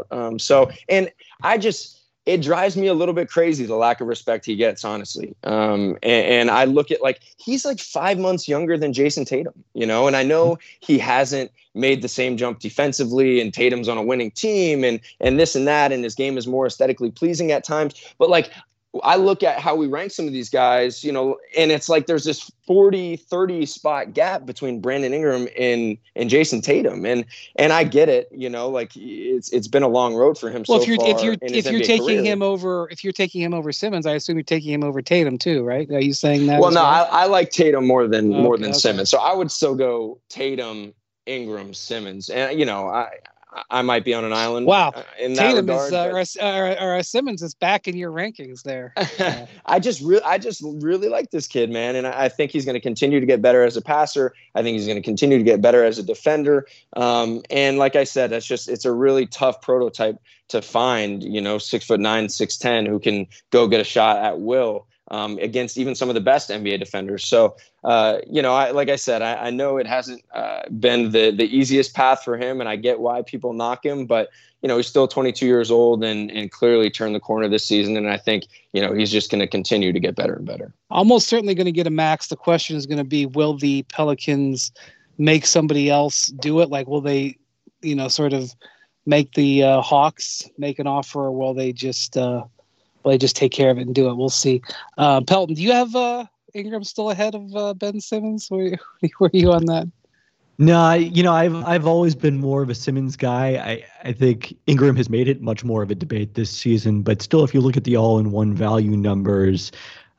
It drives me a little bit crazy, the lack of respect he gets, honestly. And I look at, he's 5 months younger than Jason Tatum, and I know he hasn't made the same jump defensively, and Tatum's on a winning team and this and that, and his game is more aesthetically pleasing at times. But I look at how we rank some of these guys, and it's there's this 40-30 spot gap between Brandon Ingram and Jason Tatum. And I get it, it's been a long road for him. Well, if you're taking him over Simmons, I assume you're taking him over Tatum too, right? Are you saying that? Well, no, I like Tatum more than Simmons. So I would still go Tatum, Ingram, Simmons. And, I might be on an island. Wow, in that Tatum regard, or Simmons is back in your rankings there. I just really like this kid, man, and I think he's going to continue to get better as a passer. I think he's going to continue to get better as a defender. And like I said, it's a really tough prototype to find. 6'9", 6'10", who can go get a shot at will. Against even some of the best NBA defenders. So, like I said, I know it hasn't been the easiest path for him, and I get why people knock him, but, he's still 22 years old and clearly turned the corner this season. And I think, he's just going to continue to get better and better. Almost certainly going to get a max. The question is going to be, will the Pelicans make somebody else do it? Will they, sort of make the Hawks make an offer, or will they just take care of it and do it? We'll see. Pelton, do you have Ingram still ahead of Ben Simmons? Were you on that? No, I've always been more of a Simmons guy. I think Ingram has made it much more of a debate this season, but still, if you look at the all-in-one value numbers,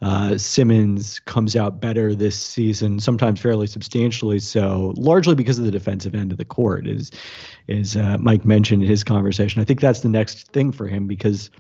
Simmons comes out better this season, sometimes fairly substantially so, largely because of the defensive end of the court, as Mike mentioned in his conversation. I think that's the next thing for him because,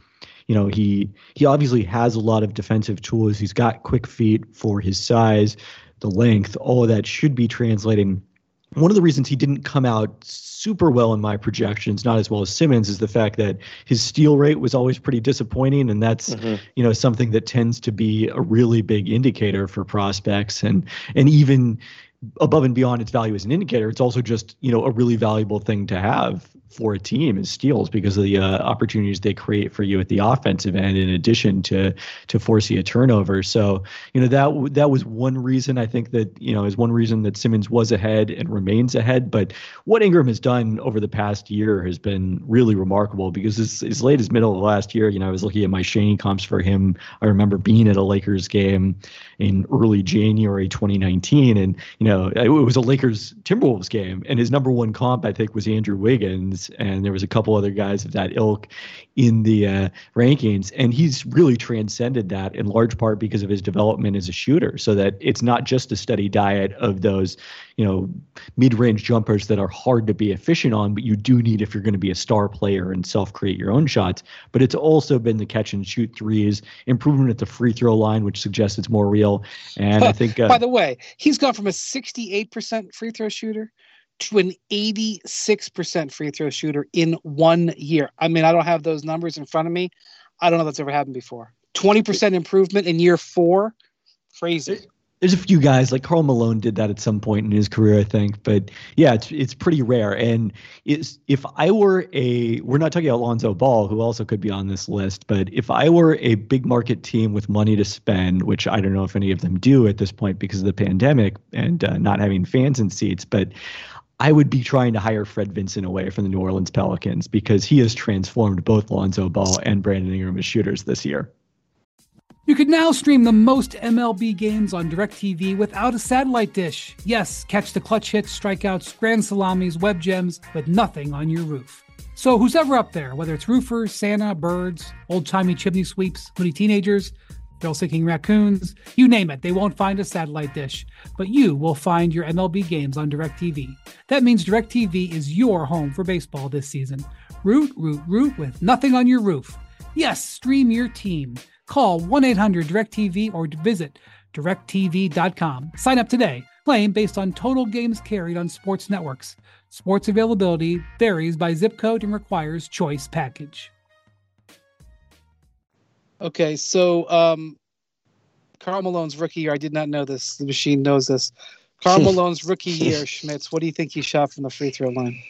he obviously has a lot of defensive tools. He's got quick feet for his size, the length, all of that should be translating. One of the reasons he didn't come out super well in my projections, not as well as Simmons, is the fact that his steal rate was always pretty disappointing. And that's, something that tends to be a really big indicator for prospects. And even above and beyond its value as an indicator, it's also just, a really valuable thing to have for a team is steals because of the opportunities they create for you at the offensive end, in addition to forcing a turnover. So, that was one reason I think that, is one reason that Simmons was ahead and remains ahead. But what Ingram has done over the past year has been really remarkable because as late as middle of last year, I was looking at my Shaney comps for him. I remember being at a Lakers game in early January 2019, and, it was a Lakers Timberwolves game, and his number one comp, I think, was Andrew Wiggins. And there was a couple other guys of that ilk in the rankings. And he's really transcended that in large part because of his development as a shooter, so that it's not just a steady diet of those, mid-range jumpers that are hard to be efficient on, but you do need if you're going to be a star player and self-create your own shots. But it's also been the catch and shoot threes, improvement at the free throw line, which suggests it's more real. And I think, by the way, he's gone from a 68% free throw shooter to an 86% free throw shooter in 1 year. I mean, I don't have those numbers in front of me. I don't know if that's ever happened before. 20% improvement in year 4. Crazy. There's a few guys like Karl Malone did that at some point in his career, I think. But yeah, it's pretty rare. And if I were we're not talking about Lonzo Ball, who also could be on this list, but if I were a big market team with money to spend, which I don't know if any of them do at this point because of the pandemic and not having fans in seats, but I would be trying to hire Fred Vincent away from the New Orleans Pelicans because he has transformed both Lonzo Ball and Brandon Ingram as shooters this year. You can now stream the most MLB games on DirecTV without a satellite dish. Yes, catch the clutch hits, strikeouts, grand salamis, web gems, with nothing on your roof. So who's ever up there, whether it's roofers, Santa, birds, old-timey chimney sweeps, moody teenagers, thrill-seeking raccoons, you name it, they won't find a satellite dish. But you will find your MLB games on DirecTV. That means DirecTV is your home for baseball this season. Root with nothing on your roof. Yes, stream your team. Call 1-800-DirecTV or visit directtv.com. Sign up today. Claim based on total games carried on sports networks. Sports availability varies by zip code and requires choice package. Okay, so Karl Malone's rookie year, I did not know this. The machine knows this. Karl Malone's rookie year, Schmitz, what do you think he shot from the free throw line?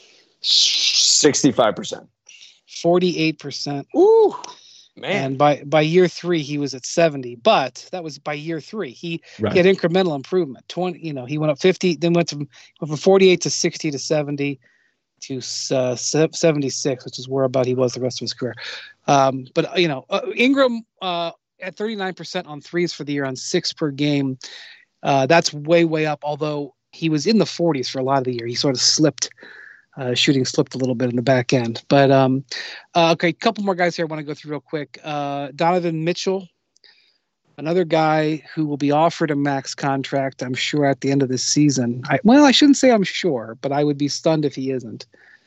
65%. 48%. Ooh. Man. And by year 3, he was at 70, but that was by year 3. He had incremental improvement. 20, he went up 50, then went from 48 to 60 to 70 to 76, which is where about he was the rest of his career. But Ingram at 39% on threes for the year on 6 per game. That's way up. Although he was in the 40s for a lot of the year, he sort of slipped. Shooting slipped a little bit in the back end. But okay, a couple more guys here I want to go through real quick. Donovan Mitchell, another guy who will be offered a max contract, I'm sure, at the end of this season. I shouldn't say I'm sure, but I would be stunned if he isn't.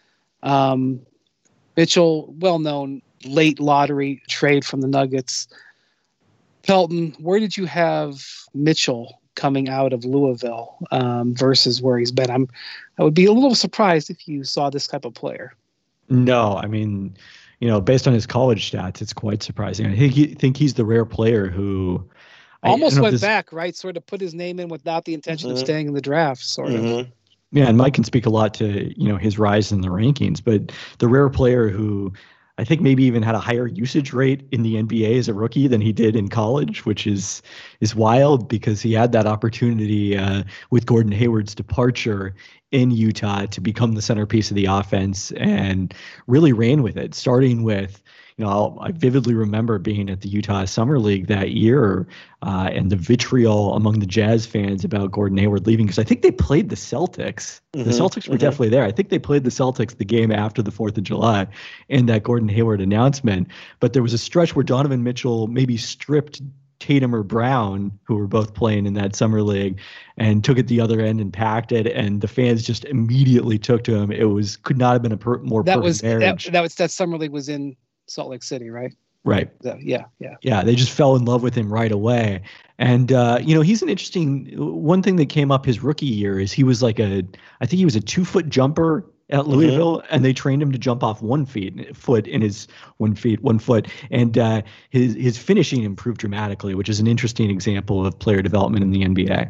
Mitchell, well-known late lottery trade from the Nuggets. Pelton, where did you have Mitchell coming out of Louisville versus where he's been? I would be a little surprised if you saw this type of player. No, I mean, based on his college stats, it's quite surprising. I think he's the rare player who almost went back, right? Sort of put his name in without the intention of staying in the draft, sort of. Yeah, and Mike can speak a lot to his rise in the rankings, but the rare player who I think maybe even had a higher usage rate in the NBA as a rookie than he did in college, which is wild because he had that opportunity with Gordon Hayward's departure in Utah to become the centerpiece of the offense and really ran with it, starting with, I vividly remember being at the Utah Summer League that year and the vitriol among the Jazz fans about Gordon Hayward leaving, because I think they played the Celtics. The Celtics were definitely there. I think they played the Celtics the game after the 4th of July in that Gordon Hayward announcement. But there was a stretch where Donovan Mitchell maybe stripped Tatum or Brown, who were both playing in that summer league, and took it the other end and packed it, and the fans just immediately took to him. It could not have been a more perfect marriage. That summer league was in Salt Lake City, right? Right. Yeah. They just fell in love with him right away. And, he's an interesting, one thing that came up his rookie year is he was I think he was a 2-foot jumper at Louisville, and they trained him to jump off 1 foot in his 1 foot. And his finishing improved dramatically, which is an interesting example of player development in the NBA.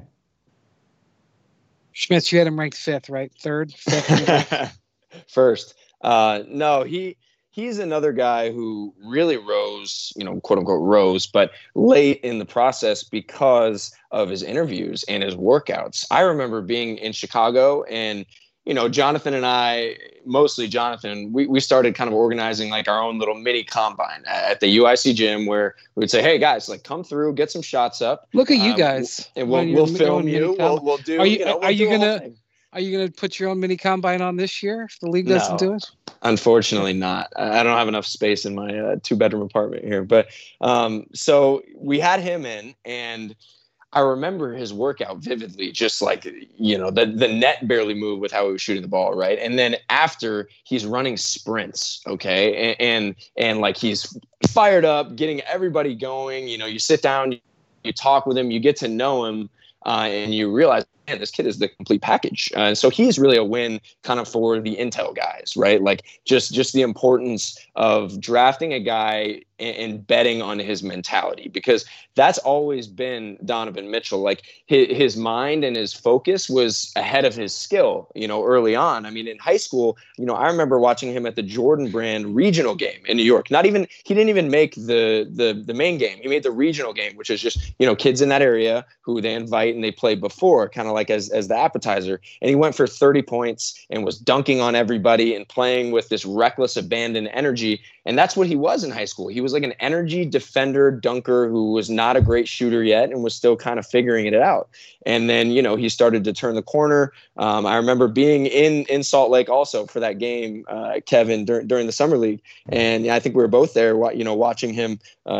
Schmitz, you had him ranked 5th, right? 3rd, 5th? First. No, he's another guy who really rose, quote unquote rose, but late in the process because of his interviews and his workouts. I remember being in Chicago, and Jonathan and I, mostly Jonathan, we started kind of organizing like our own little mini combine at the UIC gym, where we would say, hey guys, like come through, get some shots up. Look at you guys. And we'll film you. We'll do. Are you gonna put your own mini combine on this year if the league doesn't do it? Unfortunately not. I don't have enough space in my 2-bedroom apartment here. But so we had him in, and I remember his workout vividly, just like, the net barely moved with how he was shooting the ball, right? And then after, he's running sprints, okay? And like he's fired up, getting everybody going. You sit down, you talk with him, you get to know him, and you realize, man, this kid is the complete package. And so he's really a win kind of for the intel guys, right? Like just the importance of drafting a guy and betting on his mentality, because that's always been Donovan Mitchell. Like his mind and his focus was ahead of his skill, early on. I mean, in high school, I remember watching him at the Jordan Brand regional game in New York. He didn't even make the main game. He made the regional game, which is just, kids in that area who they invite and they play before, kind of like as the appetizer. And he went for 30 points and was dunking on everybody and playing with this reckless abandon energy. And that's what he was in high school. He was like an energy defender, dunker who was not a great shooter yet and was still kind of figuring it out. And then, he started to turn the corner. I remember being in Salt Lake also for that game, Kevin, during the summer league. And I think we were both there, watching him,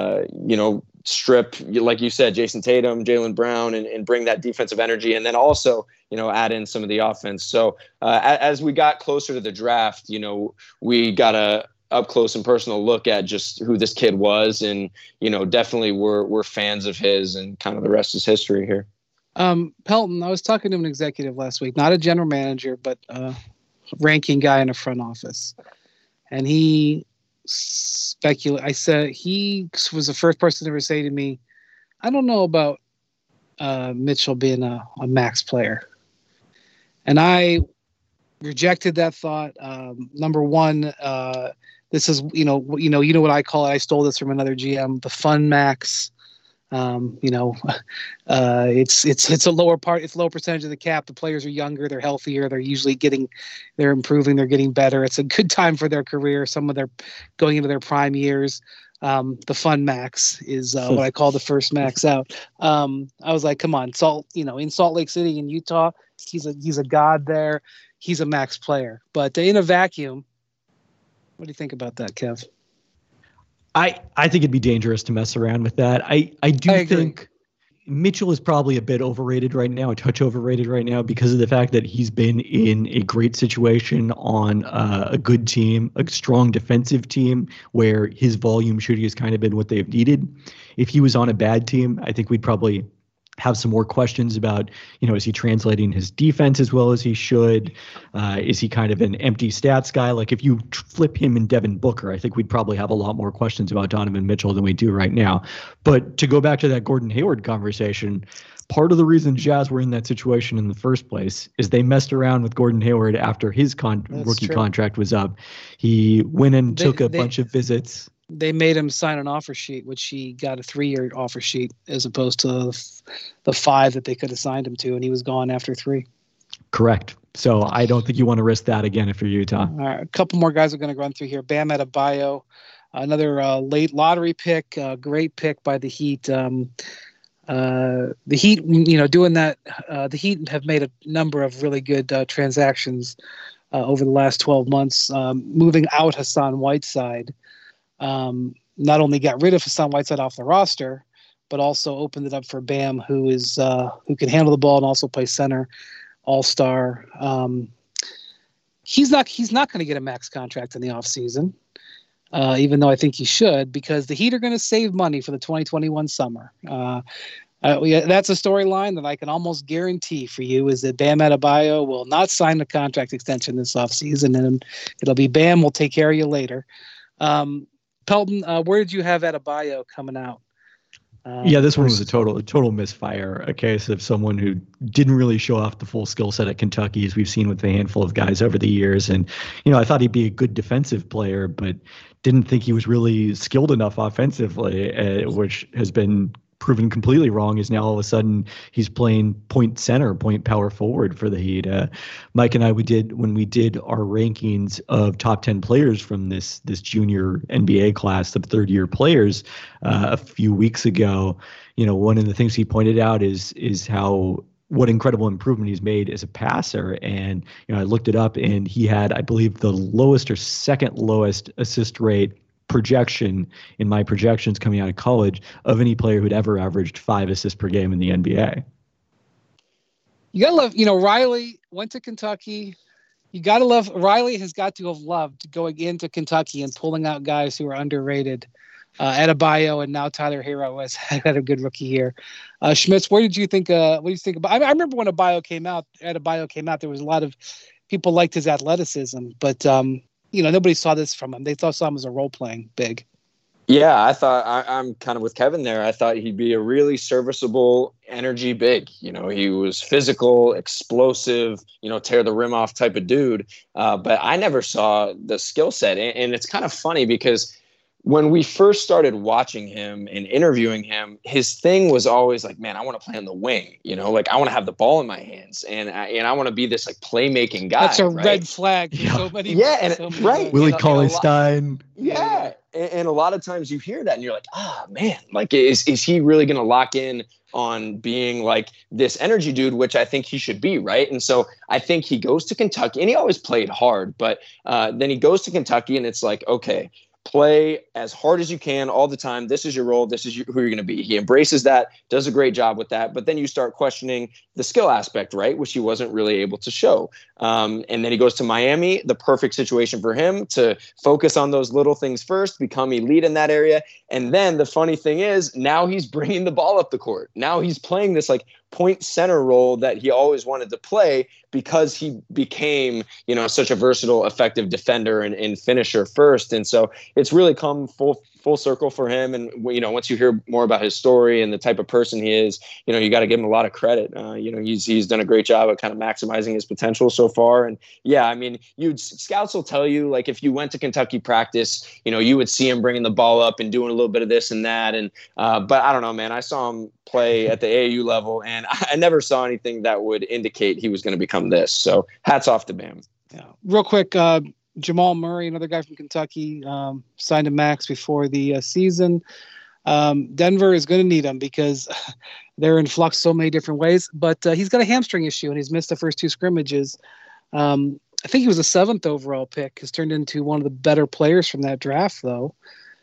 strip, like you said, Jason Tatum, Jaylen Brown, and bring that defensive energy. And then also, add in some of the offense. So as we got closer to the draft, we got a up close and personal look at just who this kid was. And, definitely we're fans of his, and kind of the rest is history here. Pelton, I was talking to an executive last week, not a general manager, but a ranking guy in a front office. And he I said, he was the first person to ever say to me, I don't know about Mitchell being a max player. And I rejected that thought. Number one, this is, what I call it. I stole this from another GM, the fun max. It's a lower percentage of the cap. The players are younger, they're healthier, they're improving, they're getting better. It's a good time for their career. Some of their going into their prime years. The fun max is what I call the first max out. I was like, come on, in Salt Lake City in Utah, he's a god there. He's a max player. But in a vacuum, what do you think about that, Kev? I think it'd be dangerous to mess around with that. I think Mitchell is probably a bit overrated right now, a touch overrated right now, because of the fact that he's been in a great situation on a good team, a strong defensive team, where his volume shooting has kind of been what they've needed. If he was on a bad team, I think we'd probably have some more questions about, is he translating his defense as well as he should? Is he kind of an empty stats guy? Like if you flip him and Devin Booker, I think we'd probably have a lot more questions about Donovan Mitchell than we do right now. But to go back to that Gordon Hayward conversation, part of the reason Jazz were in that situation in the first place is they messed around with Gordon Hayward after his rookie contract was up. He went and took a bunch of visits. They made him sign an offer sheet, which he got a 3-year offer sheet as opposed to the 5 that they could have signed him to, and he was gone after 3. Correct. So I don't think you want to risk that again if you're Utah. All right, a couple more guys are going to run through here. Bam Adebayo, another late lottery pick, great pick by the Heat. The Heat, doing that, the Heat have made a number of really good transactions over the last 12 months, moving out Hassan Whiteside. Not only got rid of Hassan Whiteside off the roster, but also opened it up for Bam, who can handle the ball and also play center. All-star. He's not going to get a max contract in the offseason, even though I think he should, because the Heat are going to save money for the 2021 summer. That's a storyline that I can almost guarantee for you, is that Bam Adebayo will not sign a contract extension this offseason, and it'll be Bam, we'll take care of you later. Pelton, where did you have Adebayo coming out? This one was a total misfire, a case of someone who didn't really show off the full skill set at Kentucky, as we've seen with a handful of guys over the years. And, I thought he'd be a good defensive player, but didn't think he was really skilled enough offensively, which has been proven completely wrong. Is now all of a sudden he's playing point center, point power forward for the Heat. Mike and I, when we did our rankings of top 10 players from this junior NBA class, the third year players, a few weeks ago, one of the things he pointed out is what incredible improvement he's made as a passer. And, I looked it up, and he had, I believe, the lowest or second lowest assist rate projection in my projections coming out of college of any player who'd ever averaged 5 assists per game in the NBA. You gotta love, Riley went to Kentucky. You gotta love, Riley has got to have loved going into Kentucky and pulling out guys who are underrated. Adebayo, and now Tyler Hero has had a good rookie year. Schmitz, what do you think about? I remember when Adebayo came out, there was a lot of people liked his athleticism, but nobody saw this from him. They saw him as a role-playing big. Yeah, I thought I'm kind of with Kevin there. I thought he'd be a really serviceable energy big. He was physical, explosive, tear the rim off type of dude. But I never saw the skill set. And it's kind of funny because when we first started watching him and interviewing him, his thing was always like, man, I want to play on the wing, I want to have the ball in my hands, and I want to be this like playmaking guy. That's a red flag. So many, right. Willie Cauley-Stein. Yeah. And a lot of times you hear that and you're like, man, like, is he really going to lock in on being like this energy dude, which I think he should be, right? And so I think he goes to Kentucky, and he always played hard, but then he goes to Kentucky, and it's like, okay, play as hard as you can all the time. This is your role. This is who you're going to be. He embraces that, does a great job with that. But then you start questioning the skill aspect, right? Which he wasn't really able to show. And then he goes to Miami, the perfect situation for him to focus on those little things first, become elite in that area. And then the funny thing is, now he's bringing the ball up the court. Now he's playing this like point center role that he always wanted to play, because he became, such a versatile, effective defender and finisher first. And so it's really come full circle for him. And, once you hear more about his story and the type of person he is, you got to give him a lot of credit. He's done a great job at kind of maximizing his potential so far. And yeah, I mean, scouts will tell you, like, if you went to Kentucky practice, you would see him bringing the ball up and doing a little bit of this and that. And, but I don't know, man, I saw him play at the AAU level, and I never saw anything that would indicate he was going to become this. So hats off to Bam. Yeah. Real quick, Jamal Murray, another guy from Kentucky, signed a max before the season. Denver is going to need him because they're in flux so many different ways. But he's got a hamstring issue, and he's missed the first 2 scrimmages. I think he was a 7th overall pick. Has turned into one of the better players from that draft, though.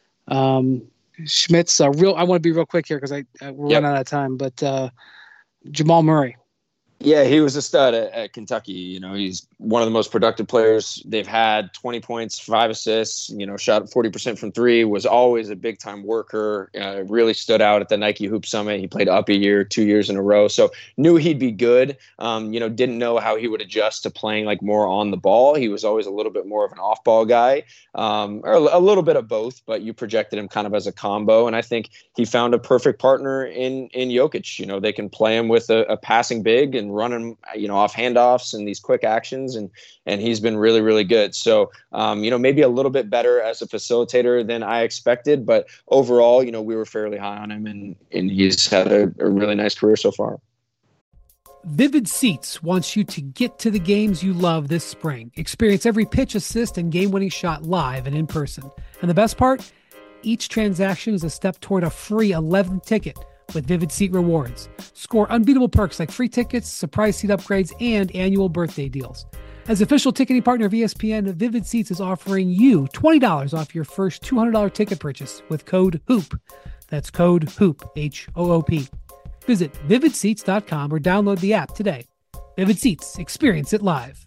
Schmitz, I want to be real quick here because we're running out of time. But Jamal Murray. Yeah, he was a stud at Kentucky. He's one of the most productive players they've had. 20 points, 5 assists. Shot 40% from 3. Was always a big time worker. Really stood out at the Nike Hoop Summit. He played up a year, 2 years in a row. So knew he'd be good. Didn't know how he would adjust to playing like more on the ball. He was always a little bit more of an off ball guy, or a little bit of both. But you projected him kind of as a combo, and I think he found a perfect partner in Jokic. They can play him with a passing big and running, off handoffs and these quick actions. And he's been really, really good. So, maybe a little bit better as a facilitator than I expected, but overall, we were fairly high on him, and he's had a really nice career so far. Vivid Seats wants you to get to the games you love this spring. Experience every pitch, assist, and game-winning shot live and in person. And the best part? Each transaction is a step toward a free 11th ticket with Vivid Seat rewards. Score unbeatable perks like free tickets, surprise seat upgrades, and annual birthday deals. As official ticketing partner of ESPN, Vivid Seats is offering you $20 off your first $200 ticket purchase with code HOOP. That's code HOOP, H-O-O-P. Visit vividseats.com or download the app today. Vivid Seats, experience it live.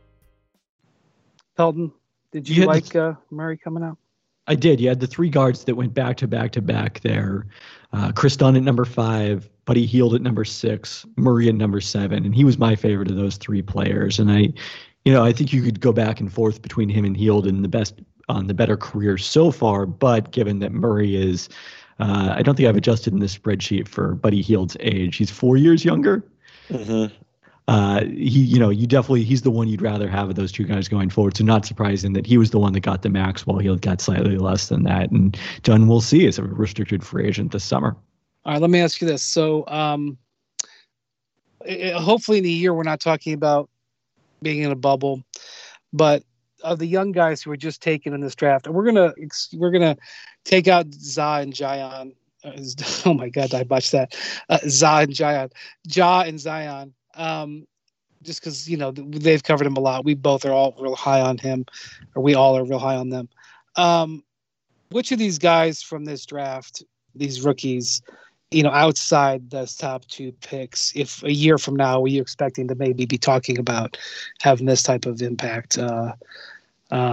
Pelton, did you like Murray coming out? I did. You had the three guards that went back to back there. Chris Dunn at number 5, Buddy Hield at number 6, Murray at number 7, and he was my favorite of those three players. And I think you could go back and forth between him and Hield in the better career so far. But given that Murray is, I don't think I've adjusted in this spreadsheet for Buddy Hield's age. He's 4 years younger. Mm-hmm. He's the one you'd rather have of those two guys going forward. So not surprising that he was the one that got the max while Hield got slightly less than that. And Dunn, we'll see, as a restricted free agent this summer. All right, let me ask you this. So hopefully in a year we're not talking about being in a bubble, but of the young guys who were just taken in this draft, and we're gonna take out Za and Zion. Oh my God, I botched that. Za and Zion, Ja and Zion. Just because they've covered him a lot. We both are all real high on him, or we all are real high on them. Which of these guys from this draft, these rookies, outside those top 2 picks, if a year from now, were you expecting to maybe be talking about having this type of impact? I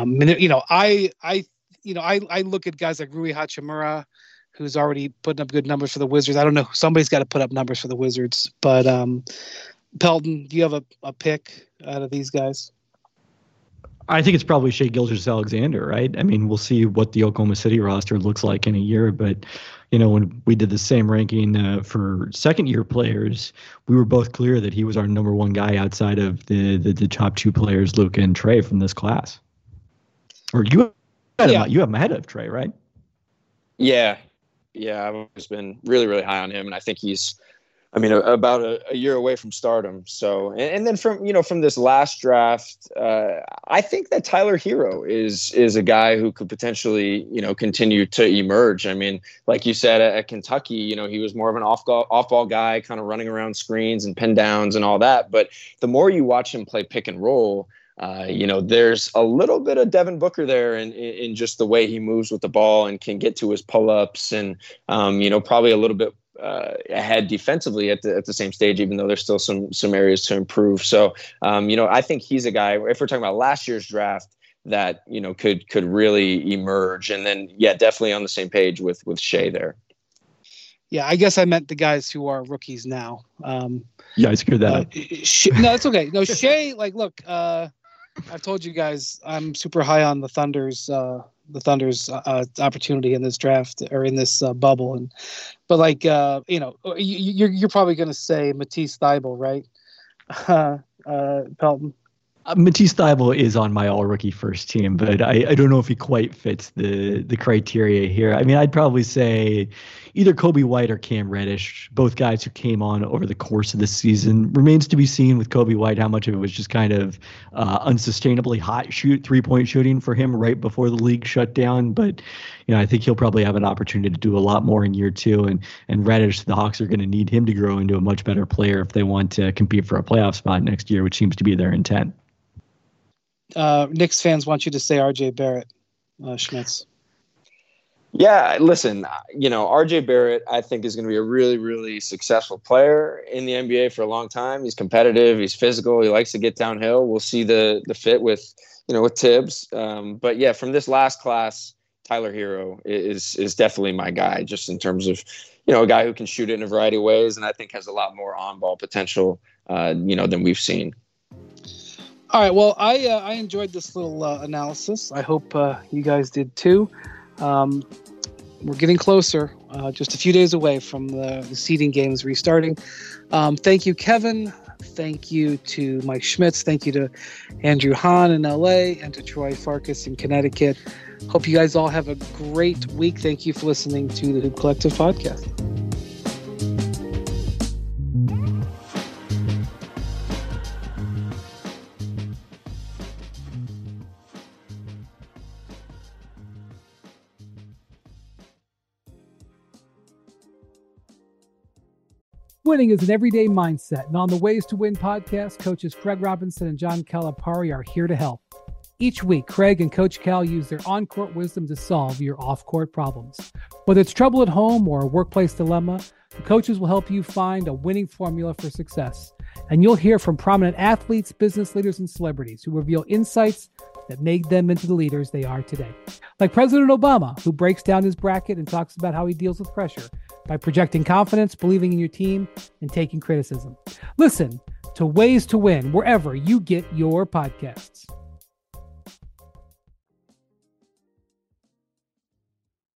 look at guys like Rui Hachimura, who's already putting up good numbers for the Wizards. I don't know. Somebody's got to put up numbers for the Wizards, but Pelton, do you have a pick out of these guys? I think it's probably Shai Gilgeous-Alexander, right? I mean, we'll see what the Oklahoma City roster looks like in a year, but when we did the same ranking for second-year players, we were both clear that he was our number 1 guy outside of the top 2 players, Luka and Trey, from this class. Or you have him ahead of Trey, right? Yeah, I've always been really, really high on him, and I think he's, about a year away from stardom. So, and then from this last draft, I think that Tyler Hero is a guy who could potentially, continue to emerge. I mean, like you said, at Kentucky, he was more of an off-ball guy, kind of running around screens and pin downs and all that. But the more you watch him play pick and roll, there's a little bit of Devin Booker there in just the way he moves with the ball and can get to his pull-ups and, probably a little bit ahead defensively at the same stage, even though there's still some areas to improve. So, I think he's a guy, if we're talking about last year's draft, that, could really emerge. And then, definitely on the same page with Shai there. Yeah, I guess I meant the guys who are rookies now. I screwed that up. No, it's okay. No, Shai, look, I've told you guys I'm super high on the Thunder's opportunity in this draft or in this bubble, but you're probably going to say Matisse Thybulle, right? Pelton. Matisse Thybulle is on my all-rookie first team, but I don't know if he quite fits the criteria here. I mean, I'd probably say either Kobe White or Cam Reddish, both guys who came on over the course of the season. Remains to be seen with Kobe White how much of it was just kind of unsustainably hot three-point shooting for him right before the league shut down. But I think he'll probably have an opportunity to do a lot more in year 2. And Reddish, the Hawks are going to need him to grow into a much better player if they want to compete for a playoff spot next year, which seems to be their intent. Knicks fans want you to say RJ Barrett, Schmitz. Yeah, listen, RJ Barrett, I think, is going to be a really, really successful player in the NBA for a long time. He's competitive. He's physical. He likes to get downhill. We'll see the fit with Tibbs. But from this last class, Tyler Hero is definitely my guy, just in terms of, a guy who can shoot it in a variety of ways. And I think has a lot more on-ball potential, than we've seen. All right. Well, I enjoyed this little analysis. I hope you guys did too. We're getting closer, just a few days away from the seeding games restarting. Thank you, Kevin. Thank you to Mike Schmitz. Thank you to Andrew Hahn in LA and to Troy Farkas in Connecticut. Hope you guys all have a great week. Thank you for listening to the Hoop Collective podcast. Winning is an everyday mindset, and on the Ways to Win podcast, coaches Craig Robinson and John Calipari are here to help. Each week, Craig and Coach Cal use their on-court wisdom to solve your off-court problems. Whether it's trouble at home or a workplace dilemma, the coaches will help you find a winning formula for success. And you'll hear from prominent athletes, business leaders, and celebrities who reveal insights that made them into the leaders they are today. Like President Obama, who breaks down his bracket and talks about how he deals with pressure by projecting confidence, believing in your team, and taking criticism. Listen to Ways to Win wherever you get your podcasts.